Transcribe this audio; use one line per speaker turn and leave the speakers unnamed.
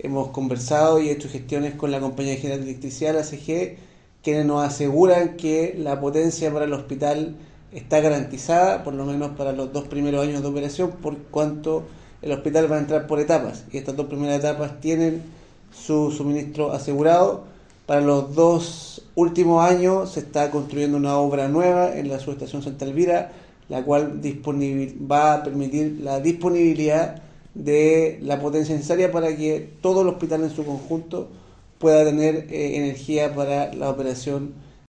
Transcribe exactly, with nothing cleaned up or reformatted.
hemos conversado y hecho gestiones con la Compañía General de Electricidad, la C G E, quienes nos aseguran que la potencia para el hospital está garantizada, por lo menos para los dos primeros años de operación, por cuanto el hospital va a entrar por etapas, y estas dos primeras etapas tienen su suministro asegurado. Para los dos últimos años se está construyendo una obra nueva en la subestación Santa Elvira, la cual va a permitir la disponibilidad de la potencia necesaria para que todo el hospital en su conjunto pueda tener eh, energía para la operación